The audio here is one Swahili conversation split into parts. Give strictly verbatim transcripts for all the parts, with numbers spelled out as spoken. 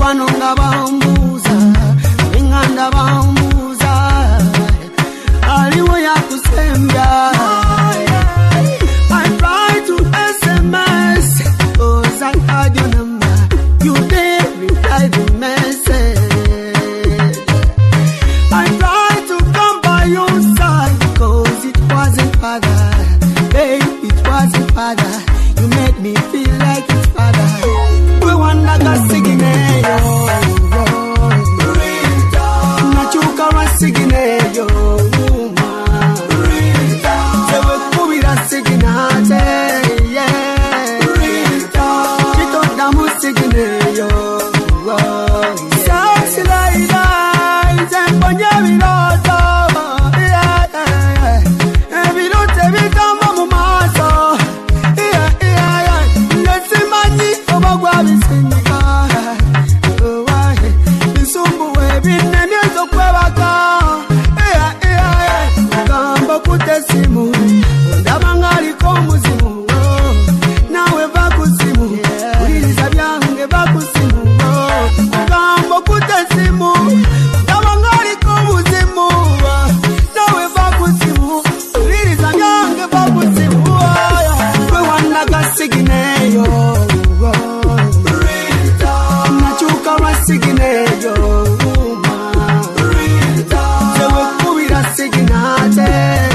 Banonga bambuza, inganda bambuza, aliwo ya kusembya. I tried to S M S, cause I had your number. You did reply the message. I tried to come by your side, cause it wasn't father. Babe, it wasn't father. You made me feel like it's father. We want like a sigineyo. Nachuka wa sigineyo. Sewe kubira siginate. Chito damu sigineyo. Sexy lady, zemponye viroto. Virote vikamba mumaso. Simu ndabangali ko muzimu nawe bakusimu uliza byange bakusimu ngambo kutesimu ndabangali ko muzimu nawe bakusimu uliza byange bakusimu we wanna gasigineyo nachuka wasigineyo sewe kubira siginate.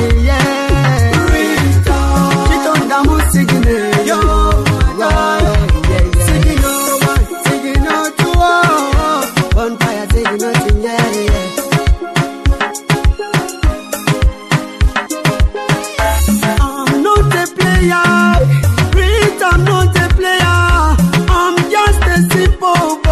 I'm not a player, I'm not a player, I'm just a simple